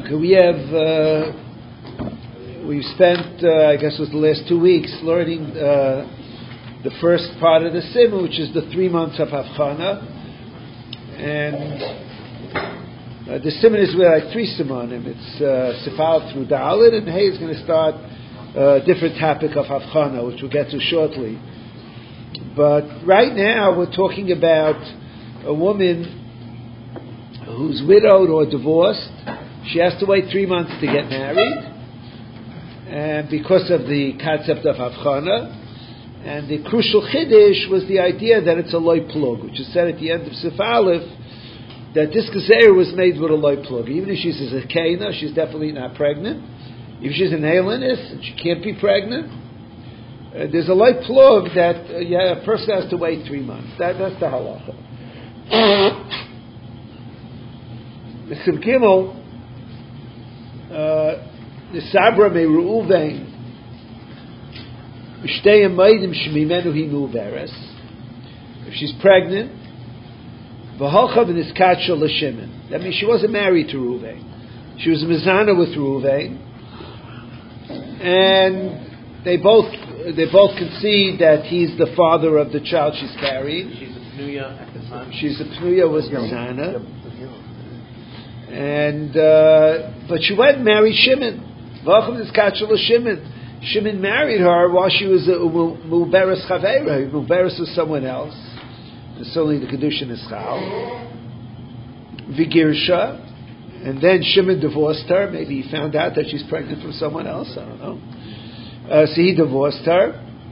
Okay, we've spent, I guess it was the last 2 weeks, learning the first part of the Simon, which is the 3 months of Havchana. And the Simon is with like 3 Simonim. It's Sifal through Dalit, and Hey is going to start a different topic of Havchana, which we'll get to shortly. But right now we're talking about a woman who's widowed or divorced. She has to wait 3 months to get married, and because of the concept of Havchana. And the crucial chiddush was the idea that it's a loy plug, which is said at the end of Sif Aleph, that this gezer was made with a loy plug. Even if she's a zakena, she's definitely not pregnant. If she's an alienist and she can't be pregnant, there's a loy plug that a person has to wait 3 months. That's the halacha. The Sim Gimel, the Sabra me Reuven, if she's pregnant, that means she wasn't married to Reuven. She was a mizana with Reuven, and they both concede that he's the father of the child she's carrying. She's a pnuya at the time. She's a pnuya, was mizana, and but she went and married Shimon. Shimon married her while she was a Muberes Chaveira. Muberes was someone else. And certainly the Kedushin is Chal. Vigirsha. And then Shimon divorced her. Maybe he found out that she's pregnant from someone else. I don't know. So he divorced her.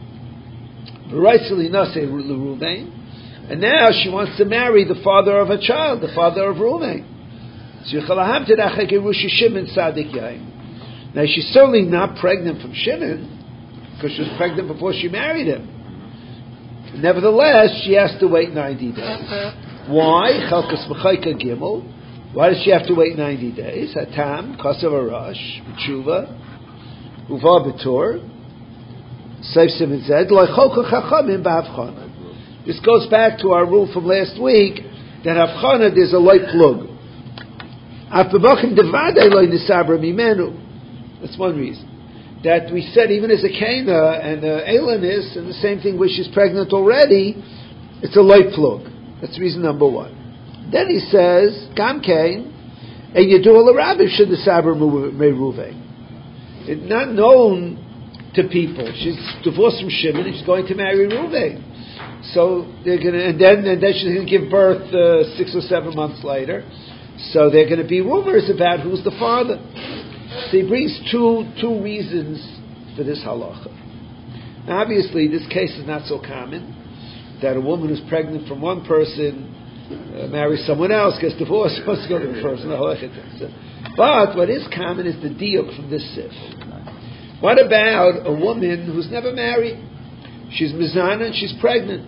And now she wants to marry the father of a child, the father of Reuven. Now she's certainly not pregnant from Shimon, because she was pregnant before she married him. Nevertheless, she has to wait 90 days. Why? Chalkas B'chayka Gimel. Why does she have to wait 90 days? Hatam, Kasav Arash, B'tshuva, Uva B'tur, Seif Simon Zed, Loicholka Chachamim B'Havchana. This goes back to our rule from last week, that Havchana, there's a light plug. Af B'bachim Devadei Loi Nisabra Mimenu. That's one reason. That we said even as a Kana and alienist, and the same thing where she's pregnant already, it's a light plug. That's reason number one. Then he says, Gam Kain, and you do all the rabbis should the Saber Meruve. It's not known to people. She's divorced from Shimon and she's going to marry Ruve. So they're gonna, and then she's going to give birth 6 or 7 months later. So there are going to be rumors about who's the father. So he brings two reasons for this halacha. Now, obviously, this case is not so common, that a woman who's pregnant from one person marries someone else, gets divorced, supposed to go to the person. But what is common is the diuk from this sif. What about a woman who's never married? She's mizana and she's pregnant.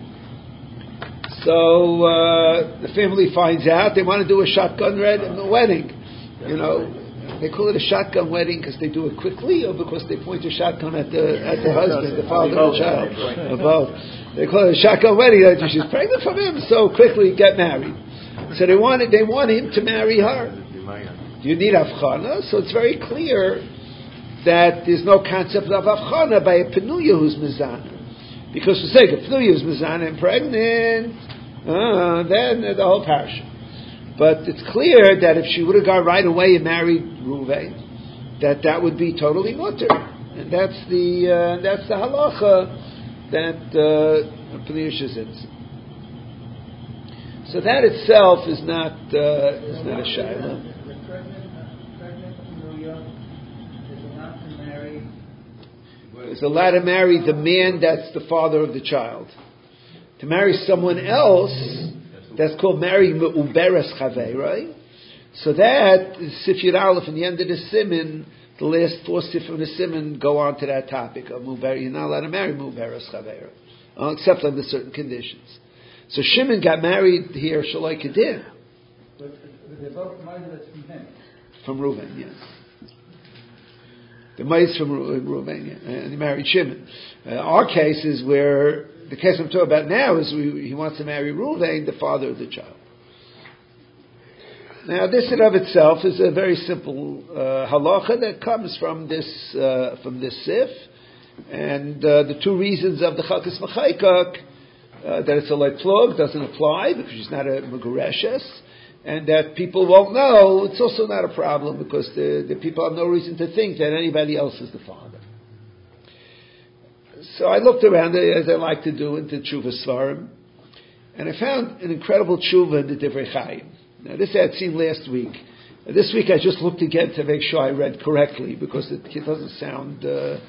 So the family finds out, they want to do a shotgun wedding. You know, they call it a shotgun wedding because they do it quickly, or because they point a shotgun at the husband, the father of the child, or both. They call it a shotgun wedding. She's pregnant from him, so quickly get married. So they want him to marry her. Do you need Havchana? So it's very clear that there's no concept of Havchana by a Penuya who's Mizana. Because for sake of Penuya who's Mizana and pregnant, then the whole parasha. But it's clear that if she would have gone right away and married Reuven, that would be totally mutter, and that's the halacha that Pneush is in. So that itself is not a shayla. Is allowed to marry the man that's the father of the child. To marry someone else, that's called marrying Uberes Chavei, right? So that is Sif Yud Aleph, in the end of the Siman, the last 4 Sif of the Siman go on to that topic of Muber. You're not allowed to marry Uberes Chavei, except under certain conditions. So Shimon got married here, Shaloi Kedin. But they're both married from him. From Reuven, yes. The mice from Reuven, and he married Shimon. Our case is where, the case I'm talking about now is he wants to marry Reuven, the father of the child. Now, this in of itself is a very simple halacha that comes from this sif, and the two reasons of the chalkas mechaykak, that it's a light plug doesn't apply because she's not a megureshes, and that people won't know. It's also not a problem because the people have no reason to think that anybody else is the father. So I looked around, as I like to do, into Tshuva Svarim, and I found an incredible tshuva in the Divrei Chaim. Now, this I had seen last week. This week I just looked again to make sure I read correctly because it doesn't sound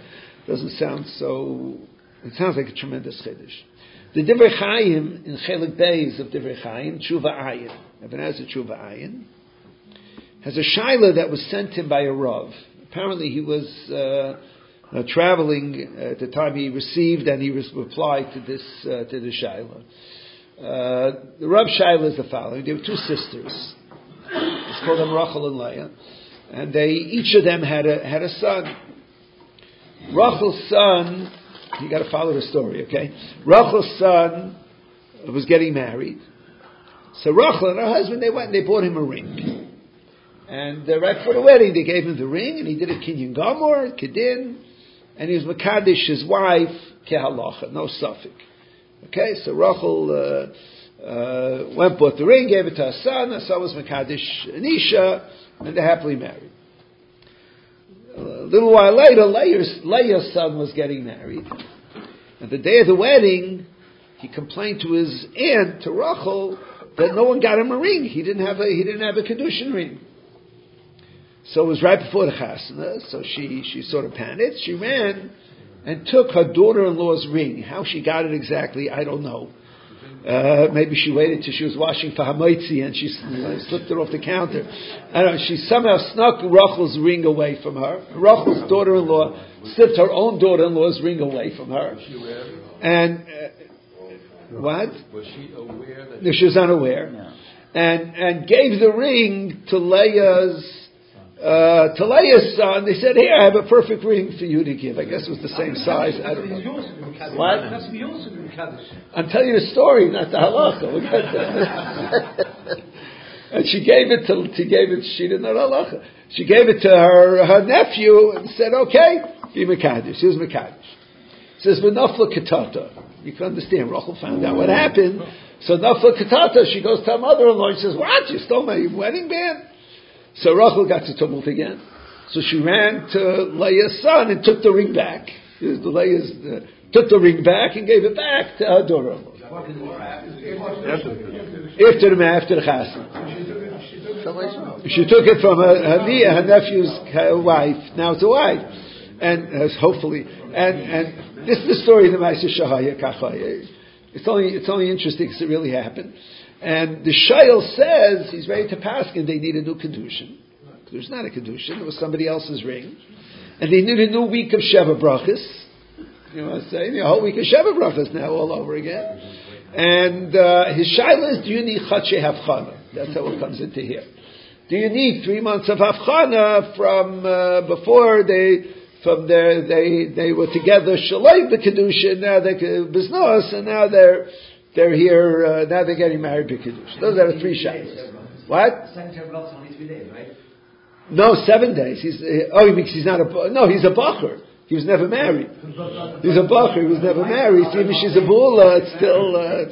so. It sounds like a tremendous chiddush. The Divrei Chaim in Chelik Beis of Divrei Chaim, Tshuva Ayin, Even HaEzer Tshuva Ayin, has a shaila that was sent him by a rav. Apparently, he was traveling at the time he received, and he replied to this to the shaila. The Rav shaila is the following: there were two sisters. Let's call them Rachel and Leah, and each of them had a son. Rachel's son, you got to follow the story, okay? Rachel's son was getting married, so Rachel and her husband, they went and they bought him a ring. And right before the wedding, they gave him the ring, and he did a kinyan gamor, kedin, and he was mekadesh his wife kehalacha, no suffix. Okay, so Rachel went, bought the ring, gave it to her son. Her son was mekadesh Anisha, and they happily married. A little while later, Leah's son was getting married, and the day of the wedding, he complained to his aunt, to Rachel, that no one got him a ring. He didn't have a kedushin ring. So it was right before the chasana, so she sort of panicked. She ran and took her daughter-in-law's ring. How she got it exactly, I don't know. Maybe she waited till she was washing for hamaitzi and she slipped it off the counter. I don't know. She somehow snuck Rachel's ring away from her. Rachel's daughter-in-law slipped her own daughter-in-law's ring away from her. Was she aware? And what? Was she aware that? No, she was unaware. No. And gave the ring to Leah's son. They said, "Here, I have a perfect ring for you to give." I guess it was the same size. I don't know. What? I'm telling you the story, not the halacha. And she gave it. She didn't know the halacha. She gave it to her nephew and said, "Okay, be mekadesh." She was mekadesh. It says, "V'nafla katata." You can understand. Rachel found out what happened. So nafla katata. She goes to her mother-in-law and says, "What? You stole my wedding band?" So Rachel got to tumult again. So she ran to Leah's son and took the ring back. Took the ring back and gave it back to her daughter-in-law. After the chassan. She took it from her nephew's wife. Now it's a wife, and hopefully, and this is the story of the Ma'aser Shahaya Kachaya. It's only interesting because it really happened. And the Shail says he's ready to pass, and they need a new kedushin. There's not a kedushin; it was somebody else's ring, and they need a new week of Sheva brachas. You know what I'm saying? A whole week of Sheva brachas now all over again. And his Shail is: do you need chatzei havchana? That's how it comes into here. Do you need 3 months of havchana from before they were together shalai the kedushin? Now they're biznos, and now they're here, now they're getting married b'kiddush. Those are the 3 shabbos. What? Only 3 days, right? No, 7 days. He means he's not he's a bacher. He was never married. He's a bacher. He was never married. So even if she's a bula, it's still.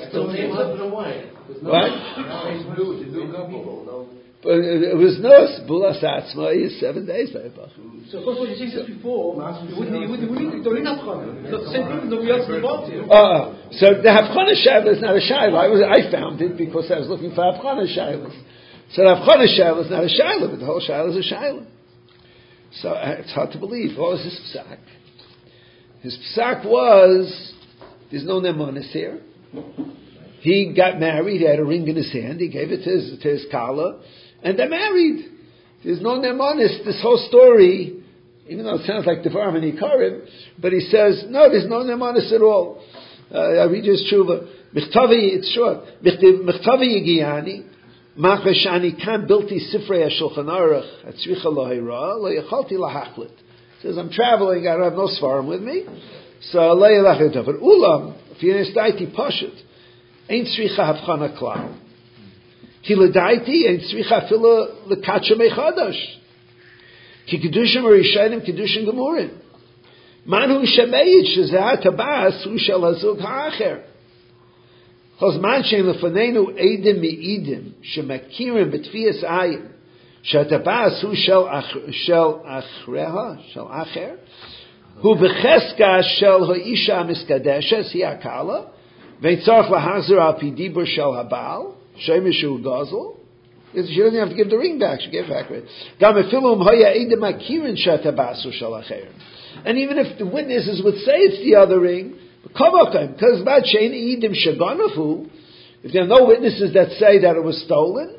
What? But it was no bula satzma. Is 7 days by a bacher. So, of course, what you said before, you wouldn't don't have chana. It's not the same thing. Nobody else involved here. So the havchana shaila is not a shaila. I found it because I was looking for havchana shailas. So the havchana shaila is not a shaila, but the whole shaila is a shaila. So it's hard to believe. What was his psak? His psak was there's no nemonis here. He got married. He had a ring in his hand. He gave it to his kala, and they're married. There's no nemonis. This whole story, even though it sounds like Devarim and Ikarim, but he says, no, there's no nemonis at all. I read his tshuva. It's short. Mechtavi yigiani, machashani kan bilti sifrei ha-shulchan aruch, atzricha lo hira, lo yachalti lahachlit. Says, I'm traveling, I don't have no svarim with me, so lo yalachlit. But ulam, if you understand, pashut, ain't tzricha havchana klal. Tiladaiti and tzricha fila lekacha mechadash. Ki kedushim arishanim kedushim gemurim. Manu shemeit shezah tabas hu shel hazug ha'acher. Chos man shein lefanenu eidim mi'idim shemakirim betfias ayin shetabas hu shel achreha shel acher hu becheska shel ha'isha miskadeshes hi akala veitzarch lahazir al pi dibur shel habal shemesh hu gazel. She doesn't have to give the ring back. She gave back. Gam efilum haya eidim makirin shetabas hu shel acher. And even if the witnesses would say it's the other ring, because if there are no witnesses that say that it was stolen,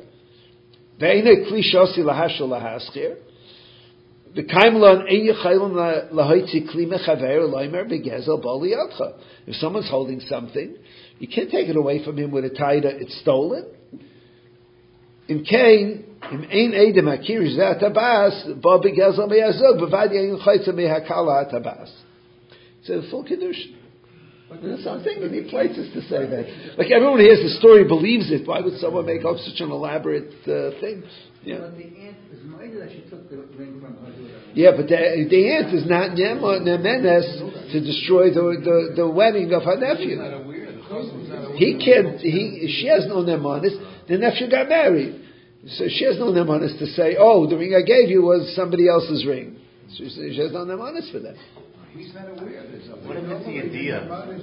if someone's holding something, you can't take it away from him with a tie that it's stolen. In Cain, im ein edem akir zat tabas ba begezel meyazog bevad yin chaytza mehakala tabas. It's a full kedushin. That's something. You need places to say that. Like everyone hears the story, believes it. Why would someone make up such an elaborate thing? Yeah. But the aunt is minded that she took the ring from her. Yeah, but the aunt is not nemenes to destroy the wedding of her nephew. He can't. She has no nemanis. The nephew got married. So she has no nemanis to say, oh, the ring I gave you was somebody else's ring. She has no nemanis for that. He's not aware of this. What if it's the idea?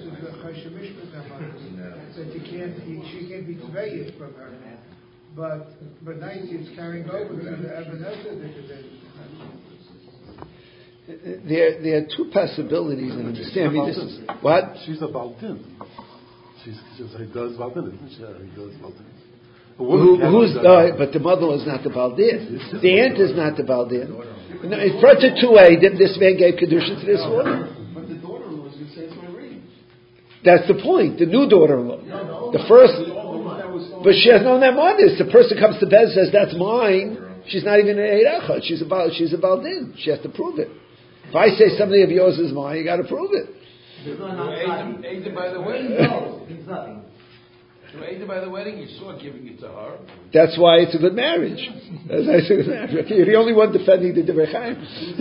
That she can't be conveyed from her. But nice it's carrying over because the Ebenezer. There are two possibilities, and understand me. This is what? She's a Baldin. She's he does Baldin, isn't she? He does Baldin. But the mother-in-law is not the Baldin. The aunt is not the Baldin. No, in front of 2A, this man gave Kedusha to this woman. But the daughter-in-law is going to say it's my ring. That's the point. The new daughter-in-law. The first. But she has no nemanis. The person comes to bed and says, that's mine. She's not even an Eirachot. She's a Baldin. She has to prove it. If I say something of yours is mine, you got to prove it. Aided by the wedding? No, it's nothing. You aided by the wedding, you saw giving it to her. That's why it's a good marriage. As I said, you're the only one defending the Divrei Chaim.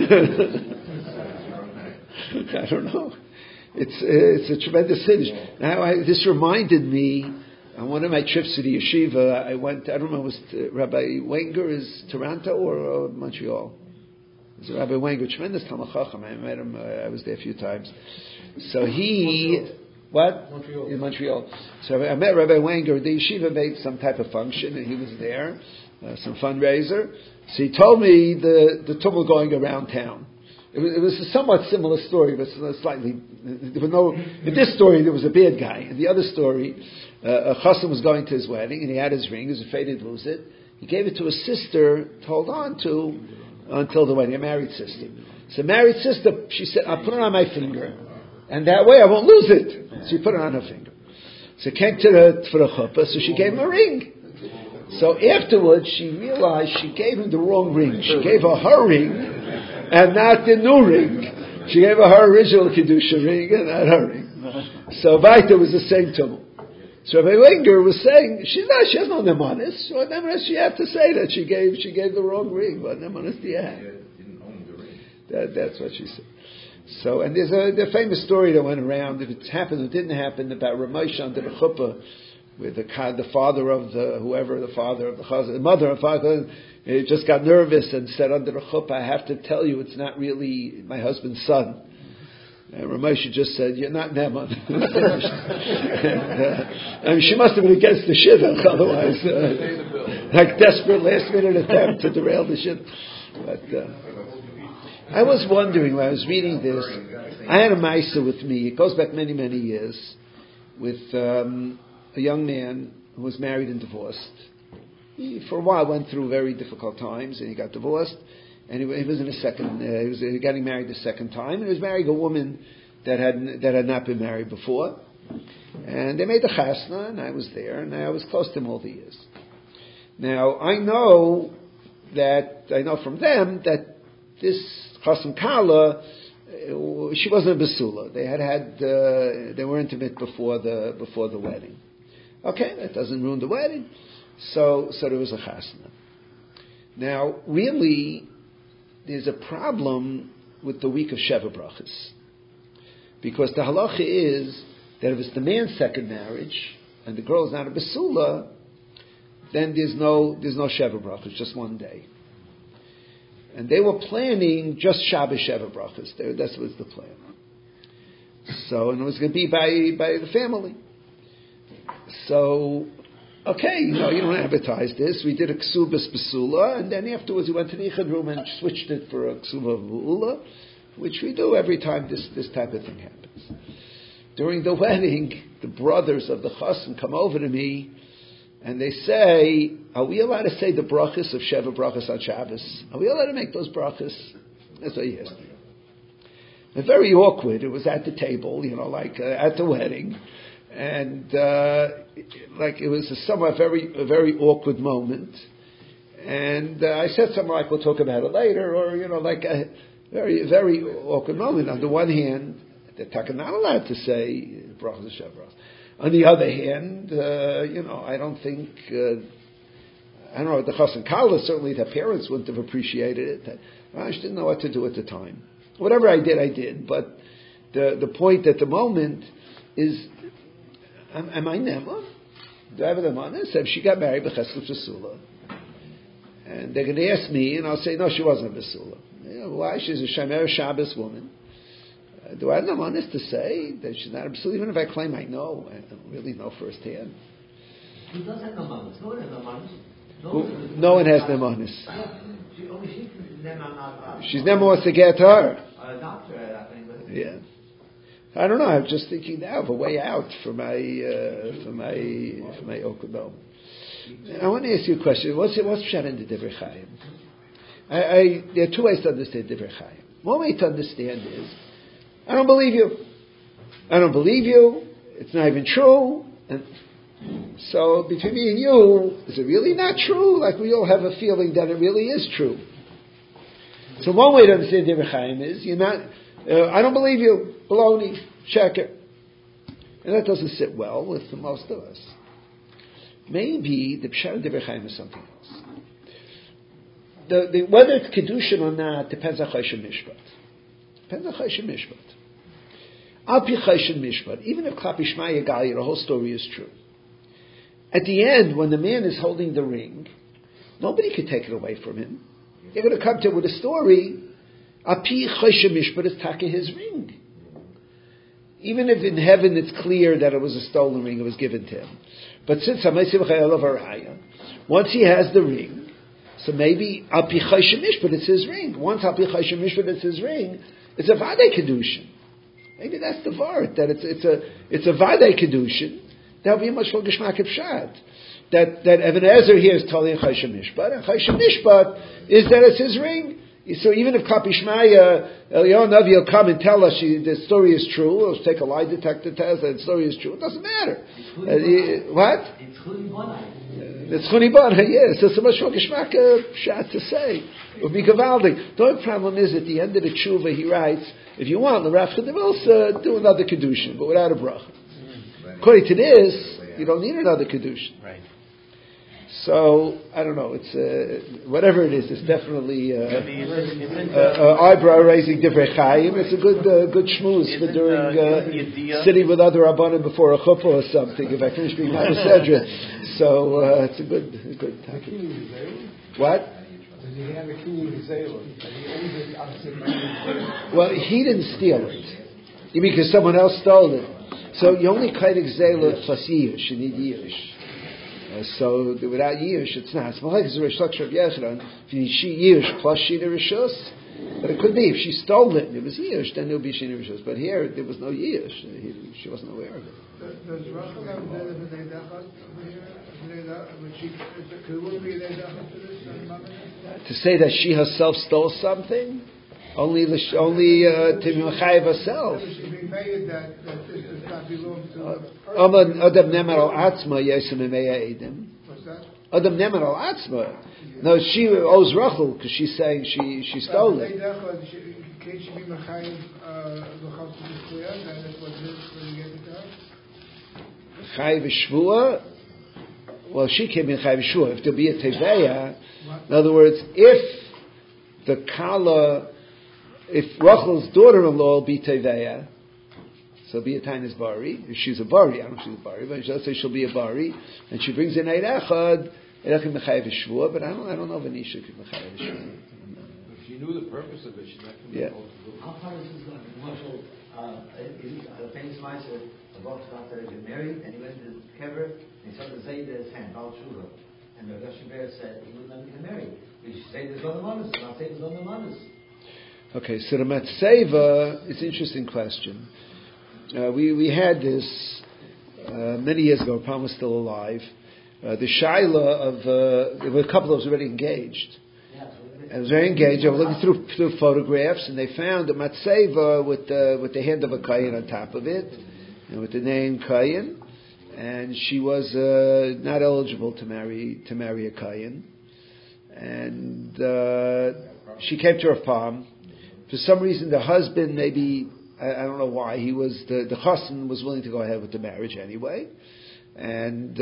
I don't know. It's a tremendous finish. Now, this reminded me on one of my trips to the yeshiva. I went. I don't know. Was Rabbi Wenger is Toronto or Montreal? It was Rabbi Wenger, tremendous Talmid Chacham. I met him. I was there a few times. So he. What? Montreal. In Montreal. So I met Rabbi Wenger. The yeshiva made some type of function, and he was there, some fundraiser. So he told me the tumult going around town. It was a somewhat similar story, but slightly. There was no. In this story, there was a bad guy. In the other story, a chassan was going to his wedding, and he had his ring. He was afraid he'd lose it. He gave it to his sister to hold on to until the wedding. A married sister. So married sister, she said, "I'll put it on my finger, and that way I won't lose it." So she put it on her finger. So came for the chuppah, so she gave him a ring. So afterwards, she realized she gave him the wrong ring. She gave her ring, and not the new ring. She gave her original Kedusha ring, and not her ring. So Vaita was the same tumult. So Rabbi Wenger was saying, she has no nemanis. What nemanis she had to say that she gave the wrong ring? What nemanis do you have? That's what she said. So, and there's the famous story that went around, if it happened or didn't happen, about Ramesh under the chuppah, with the father of the chazan, the mother and father, just got nervous and said under the chuppah, I have to tell you, it's not really my husband's son. And Ramesh just said, you're not Neman. And she must have been against the shidduch, otherwise, like desperate last minute attempt to derail the shidduch. But, I was wondering when I was reading this, I had a Maisa with me, it goes back many, many years, with a young man who was married and divorced. He, for a while, went through very difficult times, and he got divorced, and he was in he was getting married the second time, and he was marrying a woman that had not been married before. And they made the chasna, and I was there, and I was close to him all the years. Now, I know from them that this Chasam Kala, she wasn't a Basula. They were intimate before the wedding. Okay, that doesn't ruin the wedding. So there was a chasna. Now, really, there's a problem with the week of Sheva Brachas. Because the halacha is that if it's the man's second marriage, and the girl is not a Basula, then there's no Sheva Brachas, just one day. And they were planning just Shabbos Sheva Brachas. That was the plan. So, and it was going to be by the family. So, okay, you don't advertise this. We did a Ksubas Basula, and then afterwards we went to the Ichad room and switched it for a Ksuba V'ula, which we do every time this type of thing happens. During the wedding, the brothers of the chassan come over to me, and they say, are we allowed to say the brachas of Sheva Brachas on Shabbos? Are we allowed to make those brachas? That's what he asked me. And very awkward. It was at the table, at the wedding. And it was a somewhat a very awkward moment. And I said something like, we'll talk about it later, or, a very, very awkward moment. On the one hand, they're not allowed to say brachas of Sheva Brachas. On the other hand, I don't think, I don't know, the chassan kala, certainly the parents wouldn't have appreciated it. I just didn't know what to do at the time. Whatever I did, but the point at the moment is, am I Nema? Do I have a Nemanis? If she got married, b'chesed Basula. And they're going to ask me, and I'll say, no, she wasn't a Basula. Why? She's a Shomer Shabbos woman. Do I have Nemanis to say that she's not a Basula? Even if I claim I know, I don't really know firsthand. Who does have Nemanis? No one has Nemanis. No one has Nemanis. She's never wants to get her. Yeah. I don't know. I'm just thinking now of a way out for my Okadom. I want to ask you a question. What's Pshat in the Divrei Chaim? There are two ways to understand Divrei Chaim. One way to understand is, I don't believe you. I don't believe you. It's not even true. And so between me and you, is it really not true? Like we all have a feeling that it really is true. So one way to understand Divrei Chaim is, you're not, I don't believe you. Baloney. Check it. And that doesn't sit well with most of us. Maybe the Pshat of Divrei Chaim is something else. Whether it's Kedushin or not depends on Choshen Mishpat. Depends on Choshen Mishpat. Al Pi Choshen Mishpat, even if Klapi Shema Yagali, the whole story is true. At the end, when the man is holding the ring, nobody can take it away from him. You're going to come to it with a story. Al Pi Choshen Mishpat is Taka his ring. Even if in heaven it's clear that it was a stolen ring, it was given to him. But since once he has the ring, so maybe Al Pi Choshen Mishpat it's his ring. Once Al Pi Choshen Mishpat it's his ring, it's a Vadei Kedushin. Maybe that's the vart, that it's a Vadei Kedushin. That would be a much more Geshmak Pshat. That Even Ezer here is totally Choshen Mishpat, and Choshen Mishpat is that it's his ring. So even if Klapi Shmaya, Eliyahu Navi will come and tell us the story is true, we'll take a lie detector test that the story is true, it doesn't matter. What? It's Chuni Bonai. It's Chuni Bonai, yes. So much more Geshmak Pshat to say. It would be Gavaldik. The only problem is at the end of the tshuva he writes, if you want, the Rav Chedivos, do another Kedushin, but without a bracha. According to this, you don't need another Kedushin. Right. So, I don't know, it's, whatever it is, it's definitely, eyebrow-raising Divrei Chaim. It's a good shmooze for during, sitting with other Rabbanim before a chuppah or something, if I finish being Mama Sedra. So, it's a good topic. What? Does he have a Kinyan Zayla? Well, he didn't steal it. You mean because someone else stole it? So, you only kaidik Zayla plus Yish, you need Yish. So without Yish, it's not. It's like it's a Rish Lakshar Yechanan. If you need Yish plus Shina Rishus, but it could be if she stole it and it was Yish, then it would be Shina Rishus. But here there was no Yish; she wasn't aware of it. Does Rachel have Bnei Dachat to say that she herself stole something? Only Timim Chayev herself. Adam Nemer al Atzma Yesem Emeya Edim. Adam Nemer al Atzma. No, she owes Rachel because she's saying she stole it. Chayev Shvua. Well, she came in Chayav Shua. If there'll be a Teveya, in other words, if the Kala, if Rachel's daughter-in-law will be Teveya, so be a Tainas Bari. If she's a Bari, I don't know if she's a Bari, but let's say she'll be a Bari, and she brings in Eid Echad, Eid Echad Mechayev Shua, but I don't know if Anisha could Mechayev Shua. If she knew the purpose of it, she's not going to be able to do it. How far is this going? Marshall, a famous miser, a boss after he got married, and he went to Kever, and he saw the Zayda's hand, Baal Shula. And the Russian Bear said he would not get married. He should say there's no manas, not say there's no manas. Okay, so the Matseva, it's an interesting question. We had this many years ago. Palm was still alive. The Shaila of there were a couple of us already engaged. I was very engaged. I was looking through photographs, and they found a Matseva with the hand of a Kayin on top of it, and with the name Kayin, and she was not eligible to marry a Kayin, and she came to her Palm. For some reason, the husband, maybe, I don't know why, he was, the chassan was willing to go ahead with the marriage anyway. And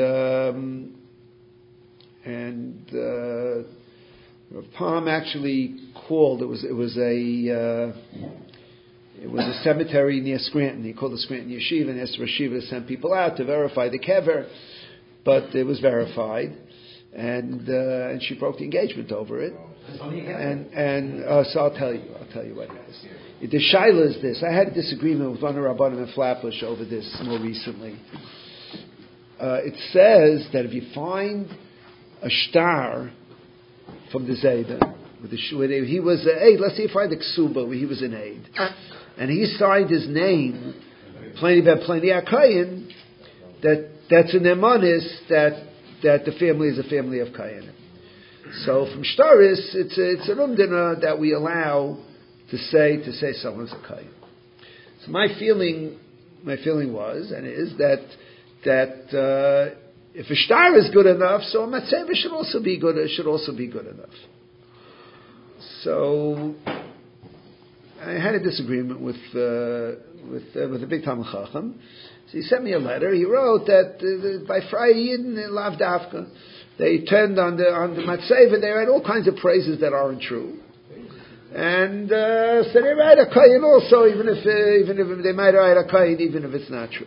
Rav Palm actually called, it was a cemetery near Scranton. He called the Scranton Yeshiva and asked the Yeshiva to send people out to verify the kever, but it was verified. And she broke the engagement over it. So I'll tell you what it is. The shaila is this. I had a disagreement with one of Rabbanim and Flatbush over this more recently. It says that if you find a shtar from the Zayda, where he was an aid, let's say you find a ksuba where he was an aid, and he signed his name, Pliny ben Pliny Akayin, that's an emanis that the family is a family of Kayanim. So from Shtaris, it's an umdina that we allow to say someone's a Kayan. So my feeling was and is that if a shtar is good enough, so a matzeva should also be good enough. So I had a disagreement with a big Talmud Chacham. So he sent me a letter. He wrote that by Friday Yidden in Lav Davka, they turned on the matzeva. They had all kinds of praises that aren't true. And so they write a kayin also, even if they might write a kayin, even if it's not true.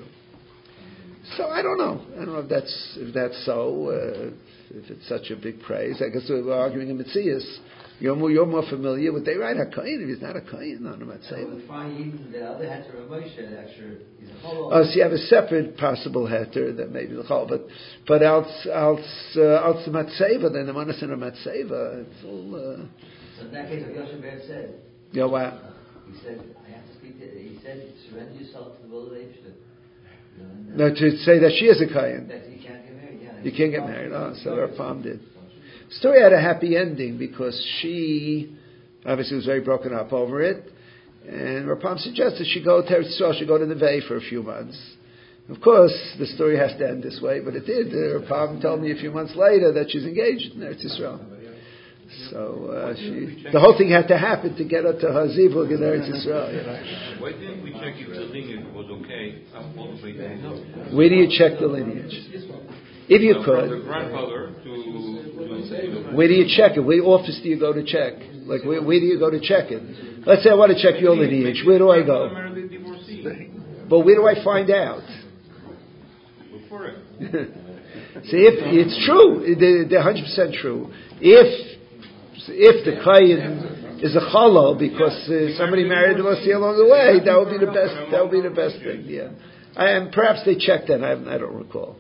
So I don't know if that's so. If it's such a big praise, I guess we're arguing in Metzias. You're more familiar with they write a kayin. If he's not a kayin on the matzeva. The other heter of Moshe, actually, is a chol. Oh, so you have a separate possible heter that maybe the chol, but else the matzeva, then the manas in a matzeva, it's all. So in that case, what Yosef Ber said. Yeah, what? He said, I have to speak to. He said, surrender yourself to the will of Eibshter. No, to say that she is a kayin. That you can't get married. Yeah. You can't get married. Oh, so her palm did. The story had a happy ending because she obviously was very broken up over it, and her palm suggested she go to Eretz Yisrael, she go to Neve for a few months. Of course, the story has to end this way, but it did. Her palm told me a few months later that she's engaged in Eretz Yisrael. So the whole thing had to happen to get her to her zivug in Eretz Yisrael. You know? Why didn't we check if the lineage was okay all the way down? Where do you check the lineage? If you could. From the grandfather to where do you check it? What office do you go to check? Like where do you go to check it? Let's say I want to check your lineage. Where do I go? But where do I find out? Look for it. See, if it's true, they're 100% true. If the kayin is a chalo because somebody married Divorcee along the way, that would be the best. That would be the best thing. Yeah, and perhaps they checked that. I don't recall.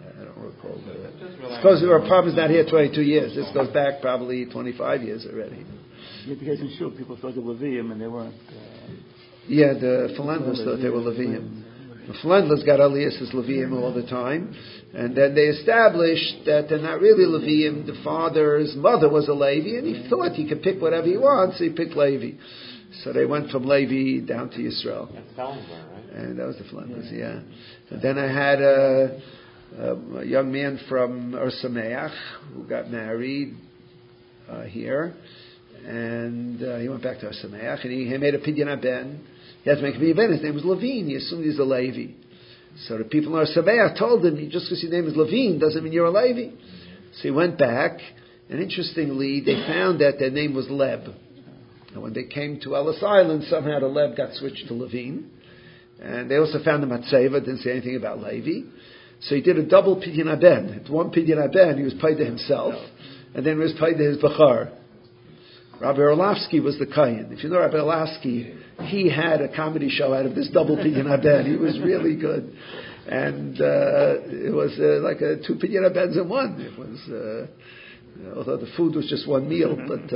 Because our problem is not here 22 years. This goes back probably 25 years already. Yeah, because in Shul, people thought they were Levium and they weren't. Yeah, the Philanders thought they were Levium. The Philanders got Aliyas as Levium all the time. And then they established that they're not really Levium. The father's mother was a Levi, and he thought he could pick whatever he wants, so he picked Levi. So they went from Levi down to Yisrael. And that was the Philanders, yeah. And then I had a young man from Ursameach who got married here, and he went back to Ursameach, and he made a Pidyon Ben. He had to make a Pidyon Ben. His name was Levine. He assumed he's a Levi. So the people in Har Sabeach told him, just because your name is Levine doesn't mean you're a Levi. So he went back, and interestingly, they found that their name was Leb. And when they came to Ellis Island, somehow the Leb got switched to Levine. And they also found the Matseva, didn't say anything about Levi. So he did a double Pidyon Haben. At one Pidyon Haben, he was paid to himself, and then he was paid to his Bachar. Rabbi Orlovsky was the Kayan. If you know Rabbi Orlovsky, he had a comedy show out of this double Pidyon Haben. He was really good. And it was like a 2 Pidyon Habens in one. It was, although the food was just one meal, but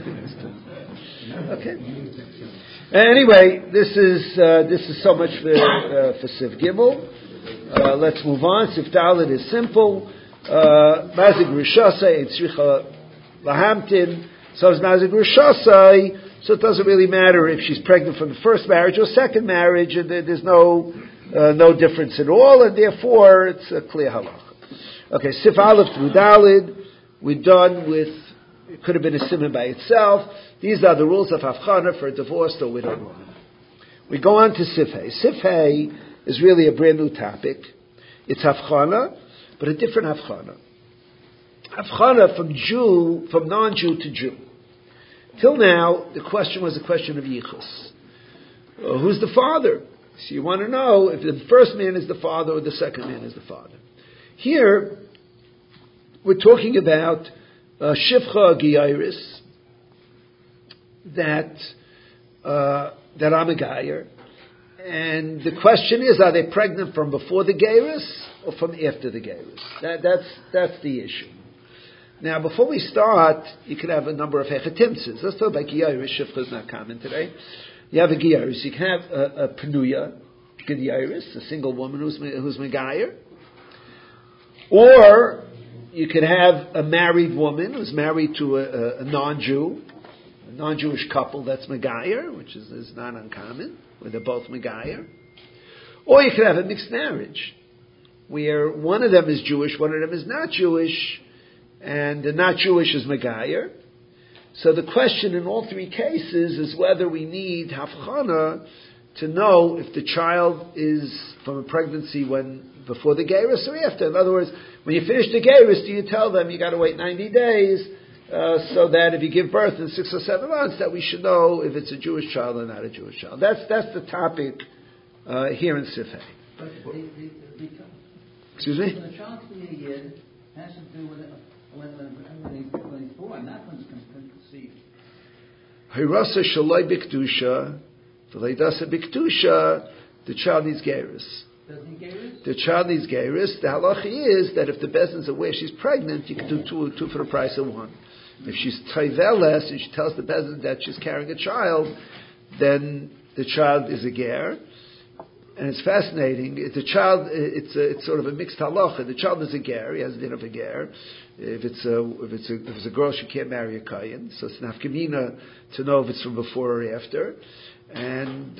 okay. Anyway, this is so much for Siv Gimel. Let's move on. Siv Dalet is simple. Mazig Rishasai Eitzricha Lahamtin. So is Mazig Rishasai. So it doesn't really matter if she's pregnant from the first marriage or second marriage, and there's no difference at all, and therefore it's a clear halacha. Okay, Sif Aleph through Dalid. We're done with. It could have been a simon by itself. These are the rules of Havchana for a divorced or widowed woman. We go on to Sif Hey. Sif Hey is really a brand new topic. It's Havchana, but a different Havchana. Havchana from non-Jew to Jew. Till now, the question was a question of Yichus. Who's the father? So you want to know if the first man is the father or the second man is the father. Here, we're talking about Shifcha Geiris, that I'm a Geir. And the question is, are they pregnant from before the Geiris or from after the Geiris? That's the issue. Now, before we start, you could have a number of hechetimtzes. Let's talk about Geiris. Shifcha is not common today. You have a Geiris. You can have a Penuya Geiris, a single woman who's Megayer. Or you could have a married woman who's married to a non-Jew, a non-Jewish couple that's Megayer, which is not uncommon, where they're both Megayer. Or you could have a mixed marriage, where one of them is Jewish, one of them is not Jewish, and the not Jewish is Megayer. So the question in all three cases is whether we need Havchana to know if the child is from a pregnancy before the Geiris or after. In other words, when you finish the Geiris, do you tell them you got to wait 90 days so that if you give birth in 6 or 7 months, that we should know if it's a Jewish child or not a Jewish child. That's the topic here in Sifhei. Excuse me? When the child's being a yid, has to do with when he's born, not when it's conceived. Hirasa shaloi bikdusha, v'leidasa bikdusha. The child needs Geiris. Does he Geiris? The child needs Geiris. The halacha is that if the bezdin's aware she's pregnant, you can do two for the price of one. If she's taiveles and she tells the bezdin that she's carrying a child, then the child is a ger. And it's fascinating. It's sort of a mixed halacha. The child is a ger. He has a din of a ger. If it's a girl, she can't marry a kayin. So it's nafkamina to know if it's from before or after. And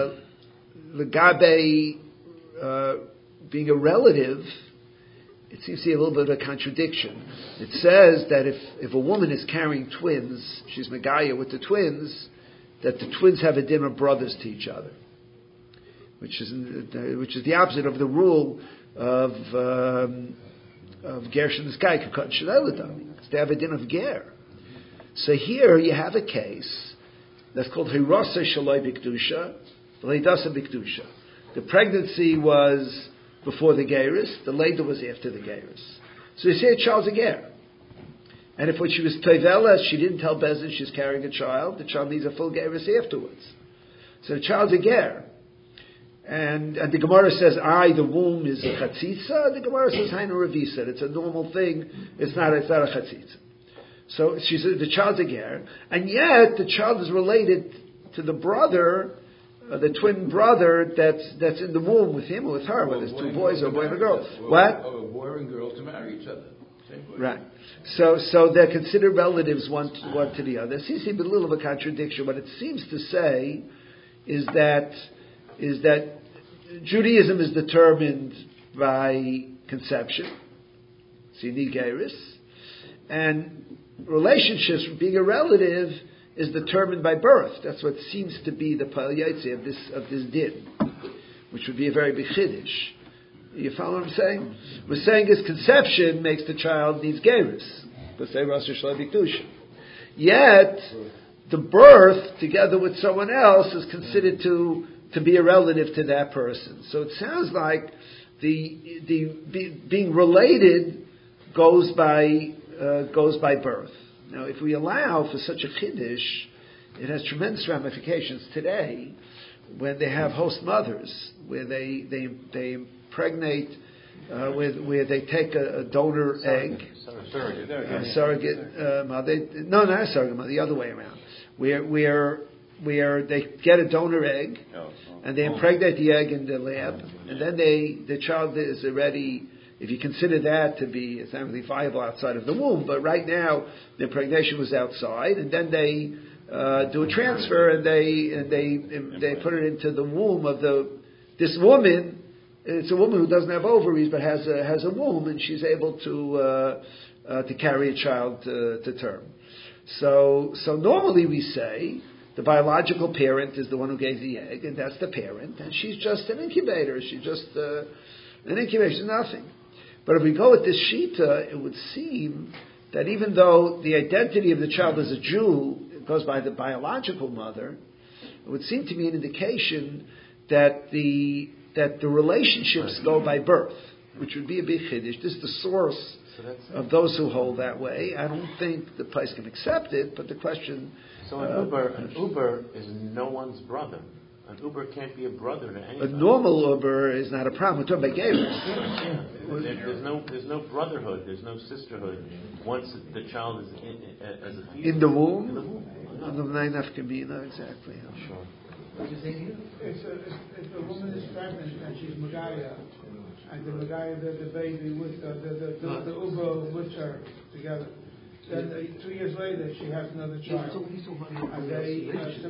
legabe being a relative, it seems to be a little bit of a contradiction. It says that if a woman is carrying twins, she's megaya with the twins, that the twins have a din of brothers to each other, which is the opposite of the rule of Gershon Sky Kukot Shaleladami. They have a din of ger. So here you have a case that's called Hirasa Shaloi Bikdusha, Leidasa Bikdusha. The pregnancy was before the Geiris, the later was after the Geiris. So you say a child's a ger. And if when she was Toivelas, she didn't tell Bezin she's carrying a child, the child needs a full Geiris afterwards. So the child's a ger. And the Gemara says, the womb is a chatzitza. The Gemara says, Hainu Ravisa. It's a normal thing. It's not a chatzitza. So she said the child's a ger, and yet the child is related to the brother, the twin brother that's in the womb with him or with her, whether it's two boys or a boy and a girl. What? A boy and girl to marry each other. Right. So they're considered relatives one to the other. It seems to be a little of a contradiction. What it seems to say is that Judaism is determined by conception. So you need Geiris. And relationships, being a relative, is determined by birth. That's what seems to be the Pal Yaitse of this din, which would be a very big chiddush. You follow what I'm saying? We're saying his conception makes the child needs gerus. Yet, the birth, together with someone else, is considered to be a relative to that person. So it sounds like being related goes by birth. Now, if we allow for such a chiddush, it has tremendous ramifications today when they have host mothers, where they impregnate, where they take a donor egg, surrogate mother. No, not a surrogate mother. The other way around. Where they get a donor egg and they impregnate the egg in the lab, and then the child is already. If you consider that to be, it's not really viable outside of the womb, but right now the impregnation was outside, and then they do a transfer and they put it into the womb of this woman. It's a woman who doesn't have ovaries but has a womb, and she's able to carry a child to term. So normally we say the biological parent is the one who gave the egg, and that's the parent, and she's just an incubator. She's just an incubator. She's nothing. But if we go with this shita, it would seem that even though the identity of the child as a Jew goes by the biological mother, it would seem to be an indication that the relationships go by birth, which would be a big chiddush. This is the source of those who hold that way. I don't think the place can accept it, but the question... So an Uber is no one's brother. An Uber can't be a brother to anybody. A normal Uber is not a problem. We're talking about gerus. There's no brotherhood. There's no sisterhood once the child is as a fetus. In the womb? In the womb. Exactly. Sure. What you saying here? If a woman is pregnant and she's Megaya, and the Megaya, the baby with the Uber with her together, then 2 years later she has another child. And they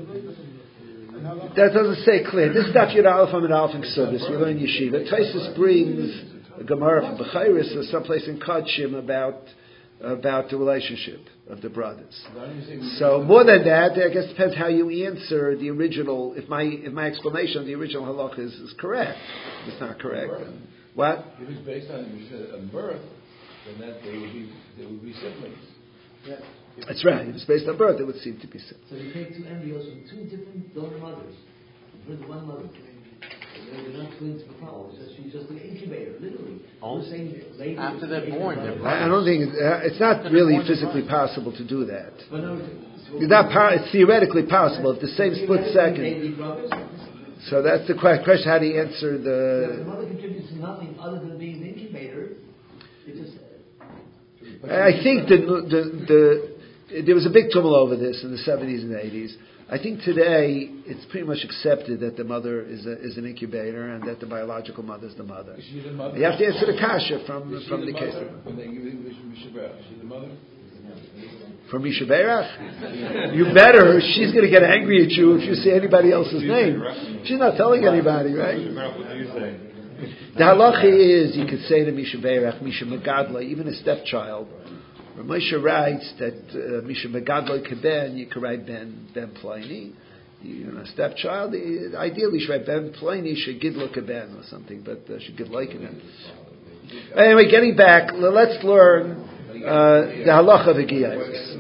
that doesn't say clear. This stuff you're from an Alf and Ksubis. We learn yeshiva. Taisus brings a Gemara from Bechairis or someplace in Kodshim about the relationship of the brothers. So more than that, I guess it depends how you answer the original. If my explanation of the original halakha is correct, if it's not correct. Then what? If it's based on birth, then that they would be siblings. Yeah. That's right. If it's based on birth, it would seem to be siblings. So you take two embryos from two different donor mothers, with one mother. They're not twins for power. She's just an incubator, literally. After they're born, they're brothers. I don't think it's not really physically possible to do that. It's theoretically possible if the same split second. So that's the question. How do you answer the? If the mother contributes to nothing other than being an incubator, it just. I think there was a big tumult over this in the 70s and 80s. I think today it's pretty much accepted that the mother is an incubator and that the biological mother is the mother. Is she the mother? You have to answer the kasha from the case. When they give you Mishaberach, is she the mother? From Mishaberach? You better. She's going to get angry at you if you say anybody else's name. She's not telling anybody, right? The halacha is you could say to Mishaberach, Misha Megadla, even a stepchild. Moshe writes that Misha Megadla Keben, you could write Ben Pliny. A stepchild, ideally you should write Ben Pliny, Shegidla Keben or something, but Shegidla Keben. Anyway, getting back, let's learn the halacha of Giyavus.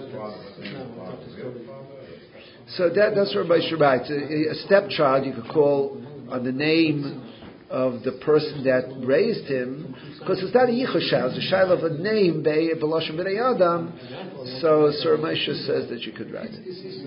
So that's where Moshe writes. A stepchild you could call on the name of the person that raised him, because it's not a yichus shayla, it's a shayla of a name, b'lashon b'nei adam. So Sir Moshe says that you could write it.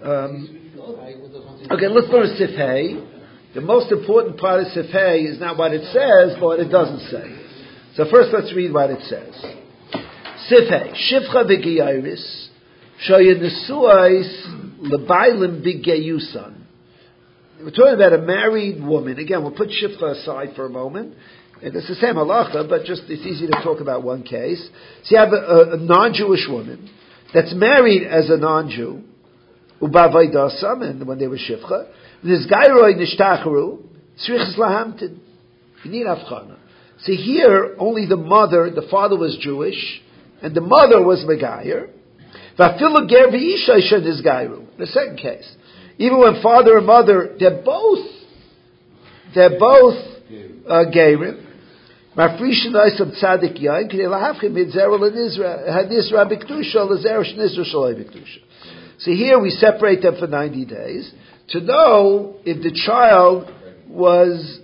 Okay, let's learn Sif Hey. The most important part of Sif Hey is not what it says, but what it doesn't say. So first let's read what it says. Sif Hey, Shivcha v'giyayris, shoyin nesuais l'baylim b'geyusan. We're talking about a married woman. Again, we'll put Shifcha aside for a moment. And it's the same halacha, but just it's easy to talk about one case. So you have a non-Jewish woman that's married as a non-Jew, ubavaydasam, and when they were Shifcha, this gayroi nishtacharu, tzrichas lahamtin. You need avchana. So here, only the father was Jewish, and the mother was Megayer. Vafilu ger v'isha isha nizgayru. The second case. Even when father and mother, they're both Gerim. Mafrishin Oisam Tzadik Yain, K'nei Lahavchim Midzera L'Nizra B'Kedusha, L'Zera Sh'Nizra Shaloi B'Kedusha. So here we separate them for 90 days to know if the child was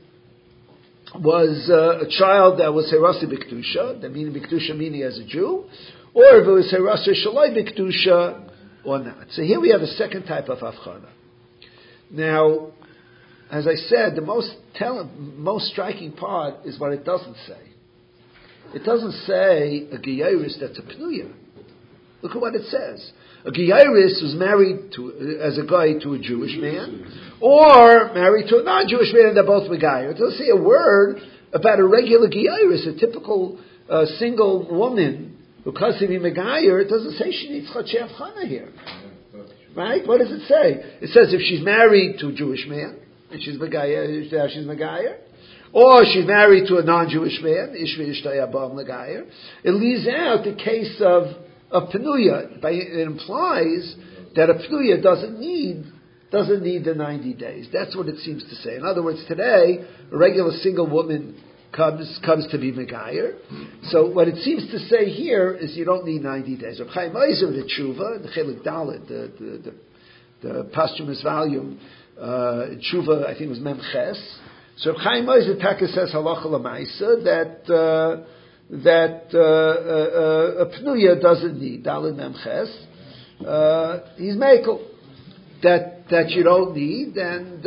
a child that was Herasi B'Kedusha, that meaning B'Kedusha meaning as a Jew, or if it was Herasi Shaloi B'Kedusha or not. So here we have a second type of Avchana. Now, as I said, the most striking part is what it doesn't say. It doesn't say a Geiris that's a Pnuya. Look at what it says. A Geiris was married as a guy to a Jewish man, or married to a non-Jewish man, and they're both Megayer. It doesn't say a word about a regular Geiris, a typical single woman who comes to be Megayer. It doesn't say she needs Chatzei Avchana here. Right? What does it say? It says if she's married to a Jewish man, and she's Megayer, or she's married to a non-Jewish man, Ishvi Ishtay Abam Megayer, it leaves out the case of Pnuya. It implies that a Pnuya doesn't need the 90 days. That's what it seems to say. In other words, today, a regular single woman comes to be Megayer. So what it seems to say here is you don't need 90 days. Reb Chaim Ozer, the Tshuva, the Chelik Dalet, the posthumous volume, Tshuva, I think it was Memches. So Reb Chaim Ozer Taka says halacha l'maisa that a Pnuya doesn't need Dalet Memches. He's Mekel that you don't need, and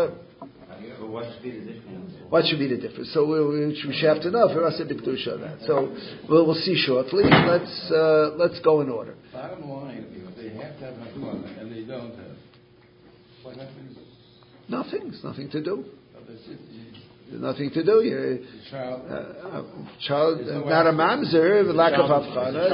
what should be the difference? So we should have to know for us to B'Kedusha that. So we'll see shortly. Let's go in order. Bottom line, if they have to have Hakwana and they don't have, what happens? Nothing. There's nothing to do. There's nothing to do. Child, not a mamzer, the lack of Havchana.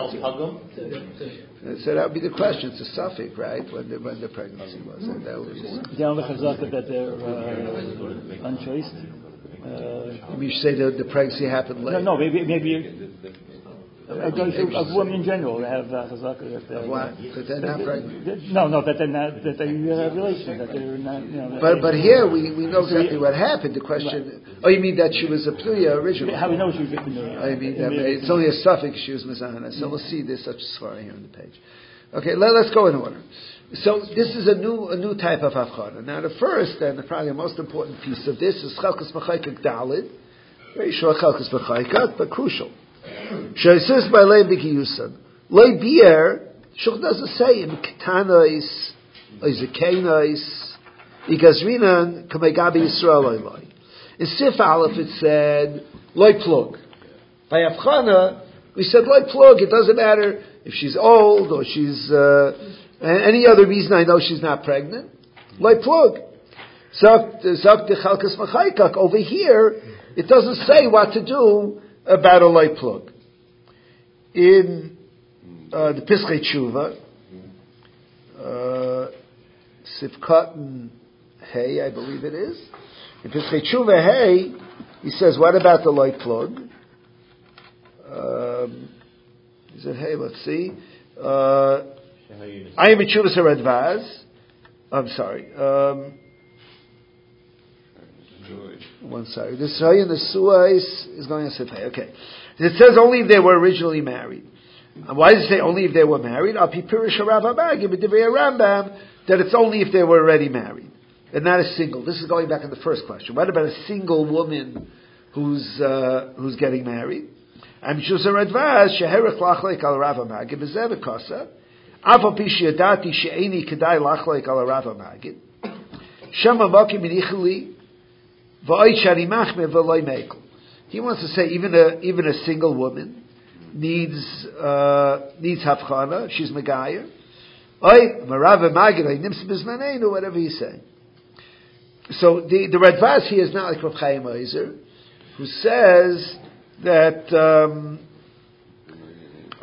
So that would be the question. It's a suffix, right? When the pregnancy was. That would be the only chazaka that they're unchaste. You say the pregnancy happened late. No, maybe of women in general have chazaka that they're not pregnant. No, that they're not, that they have relations, that they're not. But here we know exactly what happened. The question. Right. Oh, you mean that she was a Pnuya originally? How we know she was a Pnuya? I mean it's only a suffix. She was Mizana. So we'll see. There's such a svara here on the page. Okay, let's go in order. So this is a new type of Havchana. Now the first and probably the most important piece of this is Chalkas B'Chaykak Dalid. Very short Chalkas B'Chaykak, but crucial. Sheisus B'Alei B'Kiyusan. Loi Bier, Shulch doesn't say in Ketanois, Oizekenois, Igazrinan, Kamegabi Yisrael Loi. In Sif Aleph it said, Loi Plug. By Havchana, we said Loi Plug, it doesn't matter if she's old or she's, any other reason I know she's not pregnant. Loi Plug. Zok the Chalkas Machaykak. Over here, it doesn't say what to do about a Loi Plug. In the Piskei Tshuva, Sifkat and Hey, I believe it is. In Piskei Tshuva Hey, he says, what about the Loi Plug? He said, hey, let's see. I am in Tshuvas HaRadvaz. I'm sorry. One sorry. This Hayin the Suais is going to say, okay. It says only if they were originally married. And why does it say only if they were married? That it's only if they were already married. And not a single. This is going back to the first question. What about a single woman who's getting married? I'm Tshuvas HaRadvaz, sheherich lachleik al Rav HaMagid, b'zeh v'kasa, afal pi she'yadati she'eni kedai lachleik al Rav HaMagid, shem ha'mokim minichli, v'oid shari machmeh v'loi mekel. He wants to say even a single woman needs Havchana, she's Megayer. Oy, Rav HaMagid, oy nims b'zmaneinu, whatever he's saying. So the Radvaz here is not like Reb Chaim Ozer, who says that a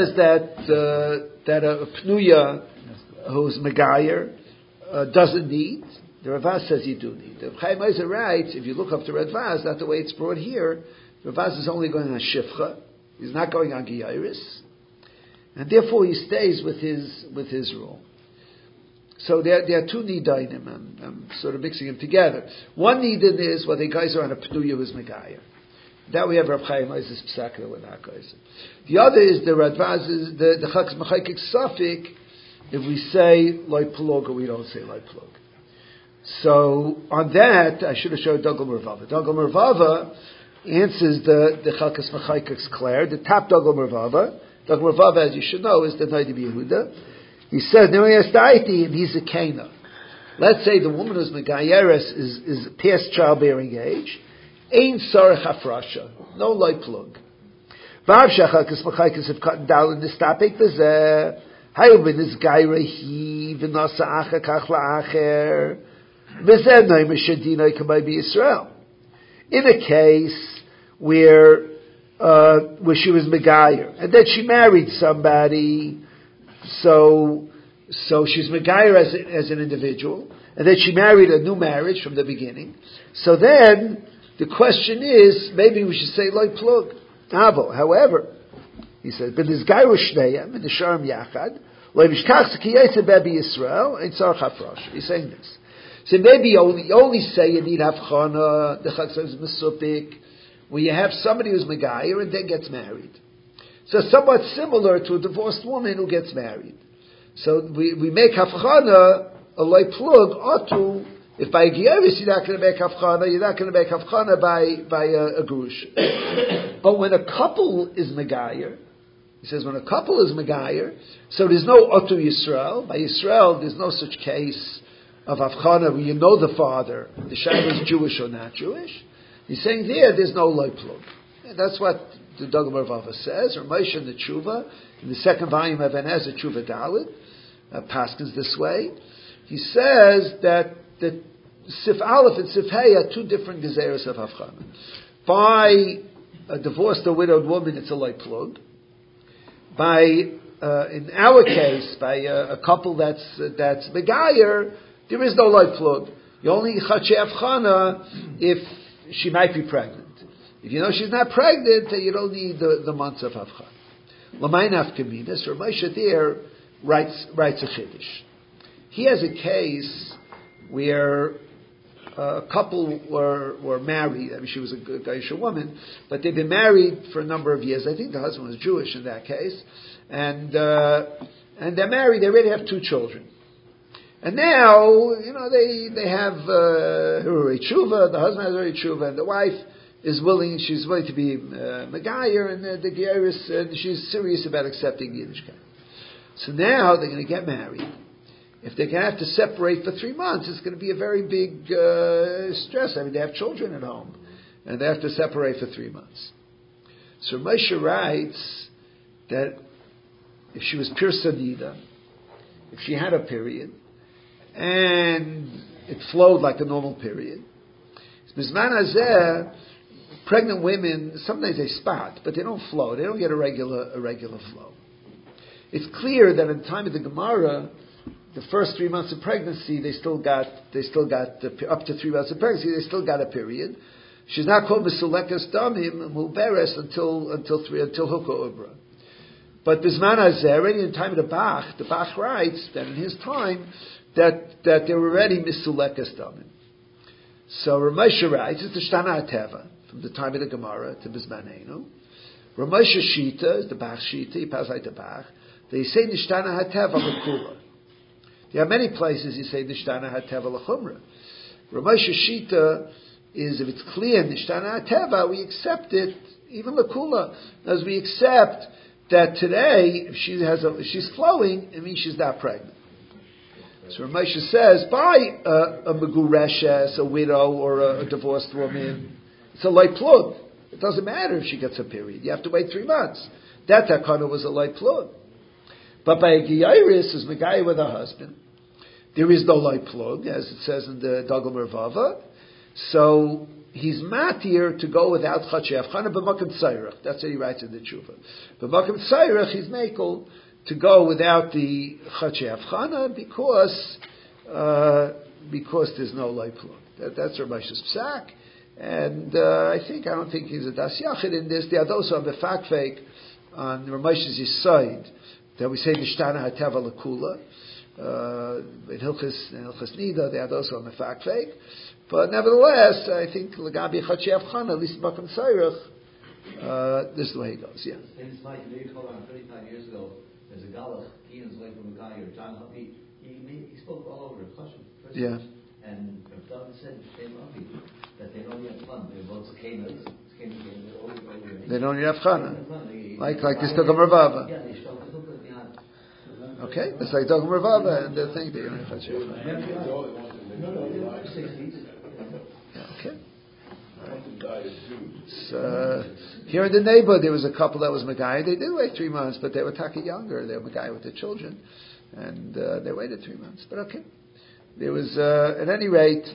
Pnuya who's Megayer doesn't need. The Radvaz says you do need. The Chaim Ozer writes, if you look up the Radvaz, not the way it's brought here, the Radvaz is only going on Shifcha. He's not going on Geiris, and therefore he stays with his rule. So there are two nidanim. I'm sort of mixing them together. One nidin is what the guys are on a Pnuya who's Megayer. That we have Rav Chaim Oiz's Psak that we're not going. The other is the Radvaz, the Chak's Mechaykik Safik. If we say Loi Plug or we don't say Loi Plug. So on that, I should have showed Dogel Mervava. Dogel Mervava answers the Chalkas Mechaykik's Claire, the top Dogel Mervava. Dogel Mervava, as you should know, is the Noida Yehuda. He says, and he's a Kana. Let's say the woman who's Megayeres is past childbearing age. Ein Sarach Hafrasha. No light plug. Vav Shachalkas Mechaykis have cut down in this topic. There's Hayobin is Gairahi, Vinasa Acha Kachla Acher, Vizenoi Meshadinoi Kabai Israel. In a case where she was Megayer, and then she married somebody, so she's Megayer as an individual, and then she married a new marriage from the beginning. So then, the question is, maybe we should say Loi Plug. However, he says, but this guy was Shneyam in the Sharm Yachad, Israel, and Tzarach Hafrosh. He's saying this. So maybe you only say you need Havchana, the Chag says Mesupik, where you have somebody who's Megayer and then gets married. So somewhat similar to a divorced woman who gets married. So we make Havchana a Loi Plug, Otu, if by Gieris you're not going to make Havchana, you're not going to make Havchana by a Gurush. But when a couple is Megayer, he says when a couple is Megayer, so there's no Otu Yisrael. By Yisrael, there's no such case of Havchana where you know the father, the child is Jewish or not Jewish. He's saying there's no Loi Plug. And that's what the Dogel Mervava says, or Moshe in the Tshuva, in the second volume of Enezer Tshuva Dalit, Paskins this way. He says that Sif Aleph and Sif Hey are two different gezeros of Havchana. By a divorced or widowed woman, it's a Loi Plug. By in our case, by a couple that's Megayer, there is no Loi Plug. You only Chache Havchana if she might be pregnant. If you know she's not pregnant, you don't need the months of Havchana. L'may nafkaminas, Rav Moshe there writes a chiddush. He has a case where a couple were married. I mean, she was a Geisha woman, but they've been married for a number of years. I think the husband was Jewish in that case, and they're married. They already have 2 children, and now they have Hurei Tshuva. The husband has Hurei Tshuva, and the wife is willing. She's willing to be Megayer, and the Geirus, and she's serious about accepting Yiddishkeit. So now they're going to get married. If they're going to have to separate for 3 months, it's going to be a very big stress. I mean, they have children at home, and they have to separate for 3 months. So Moshe writes that if she was Pirsa Nida, if she had a period, and it flowed like a normal period, Bizman Hazeh, pregnant women, sometimes they spot, but they don't flow. They don't get a regular flow. It's clear that in the time of the Gemara, the first 3 months of pregnancy, they still got up to 3 months of pregnancy, they still got a period. She's not called Mesulekas Damim Muberes until Hukah Ubra. But Bizman Hazeh, already in the time of the Bach writes that in his time that they were already Mesulekas Damim. So Rav Moshe writes, it's the Shtana HaTeva, from the time of the Gemara to Bizmanenu. Rav Moshe Shita is the Bach Shita, he passes like the Bach. They say Nishtana HaTeva L'Kula. There are many places you say Nishtana HaTeva L'Chumra. Rav Moshe Shita is, if it's clear Nishtana HaTeva, we accept it, even L'Kula, as we accept that today, if she's flowing, it means she's not pregnant. So Rav Moshe says, by a Megureshes, a widow, or a divorced woman, it's a Loi Plug. It doesn't matter if she gets a period. You have to wait 3 months. That takana was a Loi Plug. But by a Geiris, who's Megayer with her husband, there is no Loi Plug, as it says in the Dogel Mervava. So he's matir to go without Chache Havchana, b'makom Tzairach. That's what he writes in the Tshuva. B'makom Tzairach, he's mekel to go without the Chache Havchana because there's no Loi Plug. That's Rav Moshe's Psak. And I don't think he's a Das Yachid in this. The others are Befakfek on Rav Moshe's Yisod, that we say Nishtana HaTeva L'Kula. In Hilchas Nida, they are also on Mefakfek. But nevertheless, I think L'Gabi Chache Havchana, at least B'makom Tzairach, this is the way he goes. Yeah. In his life, you told around 35 years ago, there's a Galach, Ian's wife from a guy, or John Huffy. He spoke all over the question. Yeah. And David said, that they don't have fun. They're both cicadas. They don't need Afchana. Like this Dogam Ravava. Yeah, they showed the behind. Okay, it's like Dogam Ravava and the thing that you don't have Okay. So, here in the neighborhood, there was a couple that was Magai. They did wait 3 months, but they were taka younger. They were Magai with their children. And they waited 3 months. But okay. There was, at any rate,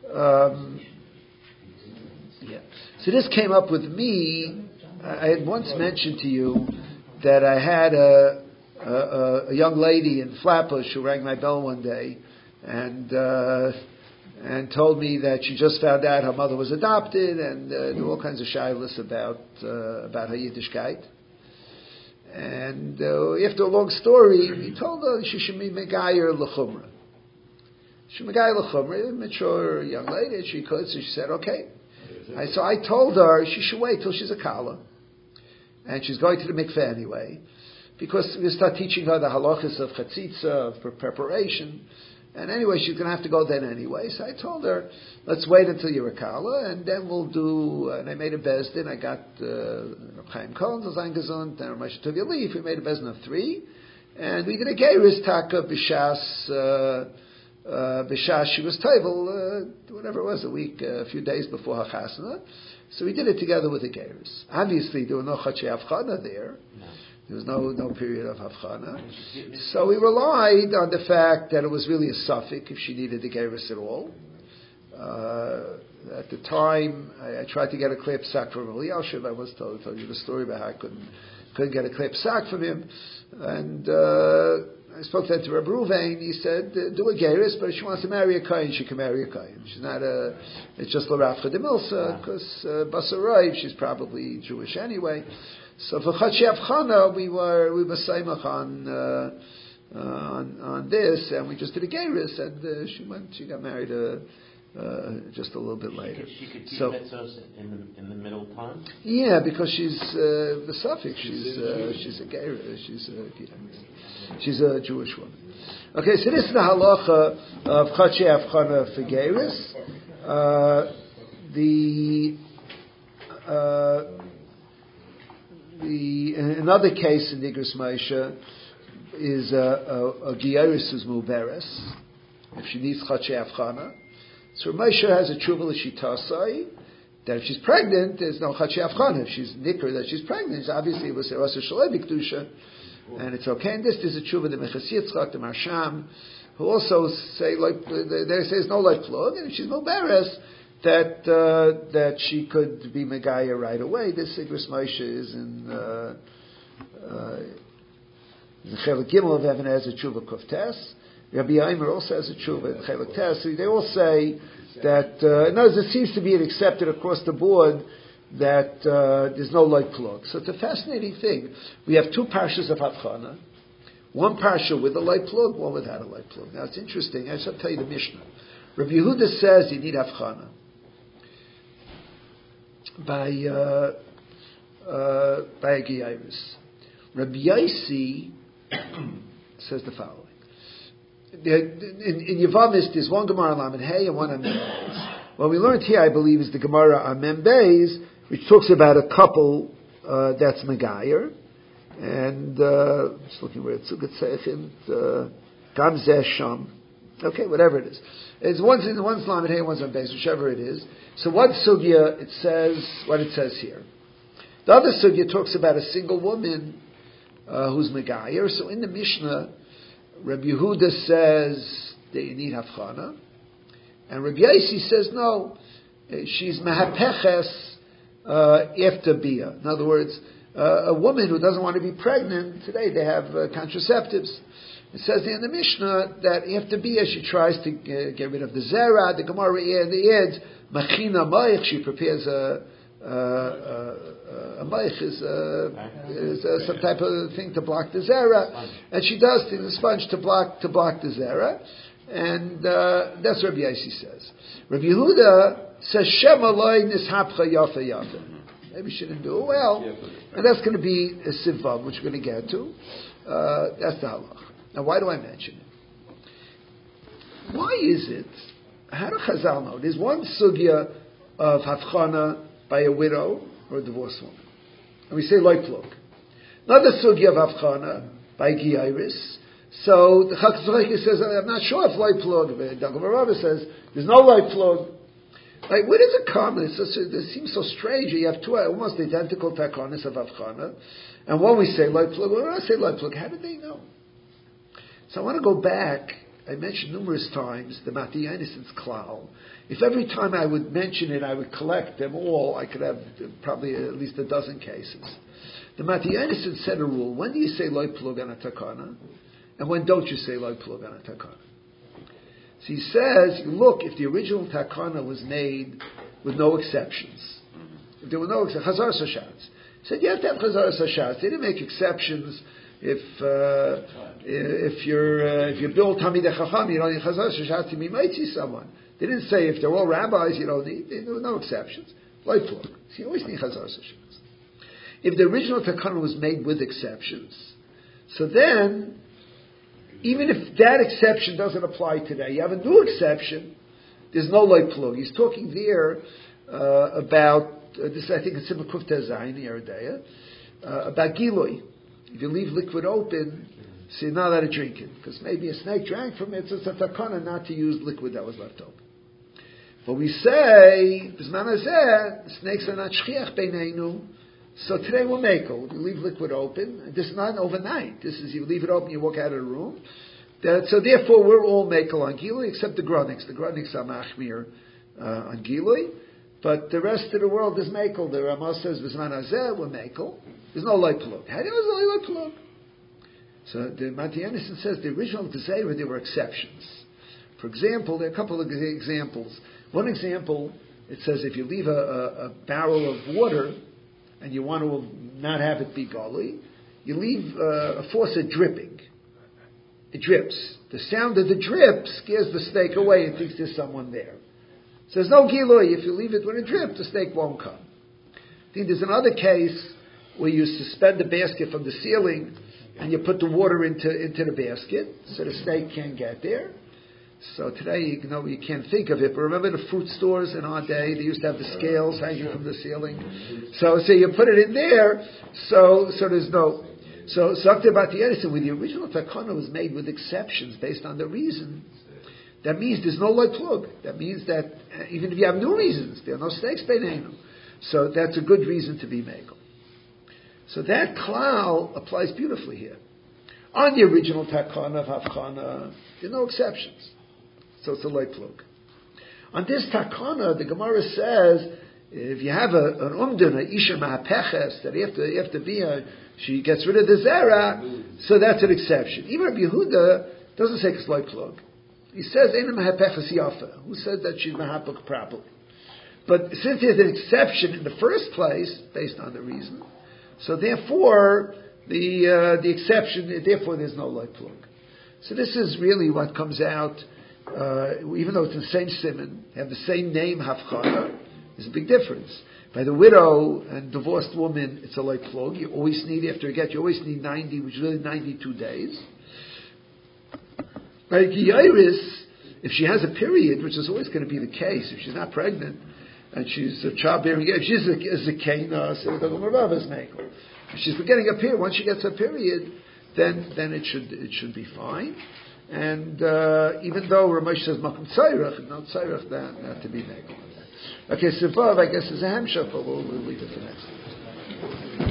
So this came up with me. I had once mentioned to you that I had a young lady in Flatbush who rang my bell one day and told me that she just found out her mother was adopted, and there were all kinds of shilas about her Yiddishkeit. And after a long story, he told her she should be Megayer L'chumra. She Megayer L'chumra, a mature young lady, she could, so she said, okay. So I told her she should wait till she's a Kala. And she's going to the mikveh anyway. Because we start teaching her the halachas of chatzitza, of preparation. And anyway, she's going to have to go then anyway. So I told her, let's wait until you're a Kala, and then we'll do, and I made a bezdin. I got Chaim Cohen, Zayin Gesund, and Ramesh Tov. We made a bezdin of 3. And we did a Geiris Taka B'Shas she was Teivel, whatever it was, a few days before her Chasana. So we did it together with the Geiris. Obviously, there were no Chatzei Avchana there. No. There was no period of Havchana. So we relied on the fact that it was really a suffix if she needed the Geiris at all. At the time, I tried to get a klei psak from Eliashiv. I was told you the story about how I couldn't get a klei psak from him. And I spoke that to Reb Ruvain. He said, do a Geiris, but if she wants to marry a Kohen, she can marry a Kohen. She's not it's just L'Rafcha de Milsa, because Basarayv, she's probably Jewish anyway. So for Chatzei Avchana, we were saimach on this, and we just did a Geiris, and she got married just a little bit later. She could keep mitzvahs in the middle time? Yeah, because she's the suffix. She's a Geiris. She's a Jewish woman. Okay, so this is the halacha of Chatzei Avchana for Geiris. Another case in Nigris Moshe is a Geiris who's Muberes, if she needs Chatzei Avchana. So Moshe has a tshuva l'shitasai that if she's pregnant, there's no Chatzei Avchana. If she's nikr that she's pregnant, obviously it was a Rasa Shalei B'Kedusha, and it's okay. And this is a tshuva the Mechas Yitzchak, the Marsham, who also say they say it's no like plug, and if she's Muberes, that she could be Megaya right away. This Sigris Moshe is in Chelik Gimel of Even Ezer Tshuva Koftes. Rabbi Aimer also has a Tshuva in Chelik Tes. So they all say that, in other words, it seems to be accepted across the board that there's no light plug. So it's a fascinating thing. We have 2 parshas of Havchana, one parsha with a light plug, one without a light plug. Now it's interesting. I shall tell you the Mishnah. Rabbi Yehuda says you need Havchana by a Geiris. Rabbi Yaisi says the following. In Yavamis, there's one Gemara on Lamed Hey and one on Mem Beis. What we learned here, I believe, is the Gemara on Mem Beis, which talks about a couple that's Megayer, and just looking where it's Gam Zeh Sham. Okay, whatever it is. One's Lamed Hey, one's on Beis, whichever it is. So one sugya, it says what it says here. The other sugya talks about a single woman who's Megayer. So in the Mishnah, Rabbi Yehuda says that you need Havchana, and Rabbi Yaisi says no, she's Mahapeches after Bia. In other words, a woman who doesn't want to be pregnant, today they have contraceptives. It says in the Mishnah that after Bia she tries to get rid of the Zera. The Gemara adds Machina Maich, she prepares a maich is some type of thing to block the zera, and she does things, a sponge to block the zera, and that's what Rabbi Yaisi says. Rabbi Yehuda says Shema loy nishapcha yafa yafa. Maybe she didn't do it well. And that's going to be a sivav, which we're going to get to. That's the halach. Now, why do I mention it? Why is it? How do Chazal know? There's one sugya of havchana by a widow or a divorced woman. And we say loy plug. Another sugya of havchana by Giyaris. So the Chakz says, I'm not sure if loy plug. The Gemara says, there's no loy plug. Like, where does it come? It seems so strange. You have two almost identical takonis of havchana. And one we say loy plug, when I say loy plug, how did they know? So I want to go back. I mentioned numerous times the Mati Yonasan's klal. If every time I would mention it, I would collect them all, I could have probably at least a dozen cases. The Mati Yonasan said a rule: when do you say loy plug on a takana, and when don't you say loy plug on a takana? So he says, you look, if the original takana was made with no exceptions, if there were no exceptions, chazar sashatz. He said, you have to have chazar sashatz. They didn't make exceptions. If you're built Talmidei Chacham, you don't need Chazar Shashatz, you might see someone. They didn't say if they're all rabbis, you don't need. There were no exceptions. Light plug. So you always need Chazar Shashatz. If the original Takana was made with exceptions, so then, even if that exception doesn't apply today, you have a new exception, there's no light plug. He's talking there about, this I think it's Simcha Kufta Zayin, Yeridea, about Gilui. If you leave liquid open, so you're not allowed to drink it. Because maybe a snake drank from it, so it's a takana not to use liquid that was left open. But we say, B'zman hazeh, snakes are not shchiach beineinu, so today we'll make it. You leave liquid open. This is not overnight. This is, you leave it open, you walk out of the room. So therefore, we're all makel on Gilui, except the Gruniks. The Gruniks are machmir on Gilui. But the rest of the world is makel. The Ramah says, B'zman hazeh, we're makel. There's no light plug. How do you know there's no light plug? So the Mati Yonasan says the original Gezerah, there were exceptions. For example, there are a couple of examples. One example, it says if you leave a barrel of water and you want to not have it be gully, you leave a faucet dripping. It drips. The sound of the drip scares the snake away and thinks there's someone there. So there's no gilui. If you leave it when it drips, the snake won't come. I think there's another case where you suspend the basket from the ceiling and you put the water into the basket so the snake can't get there. So today, you can't think of it, but remember the fruit stores in our day, they used to have the scales hanging from the ceiling. So you put it in there, so there's no... So Dr. Mati Yonasan, when the original takana was made with exceptions based on the reason, that means there's no light plug. That means that even if you have new reasons, there are no snakes beineinu. So that's a good reason to be mekel. So that klal applies beautifully here. On the original takana of havchana, there are no exceptions. So it's a light plug. On this takana, the Gemara says, if you have an umdin, a isha ma'apeches, that you have to be she gets rid of the zera, so that's an exception. Even Rabbi Yehuda doesn't say it's light plug. He says, Eina ma'apeches yafa. Who said that she's ma'apech properly? But since there's an exception in the first place, based on the reason, so therefore, the exception, therefore there's no light plug. So this is really what comes out, even though it's the same simon, have the same name, havchana, there's a big difference. By the widow and divorced woman, it's a light plug. You always need, after a get, you always need 90, which is really 92 days. By Giyaris, if she has a period, which is always going to be the case, if she's not pregnant, and she's a childbearing, if she's a zekena, so the Gemara is mekel. If she's getting a period, once she gets a period, then it should be fine. And even though Ramesh says makom tzairach, not tzairach, that to be mekel. Okay, so Vav, I guess, is a hemshach, but we'll leave it for next time.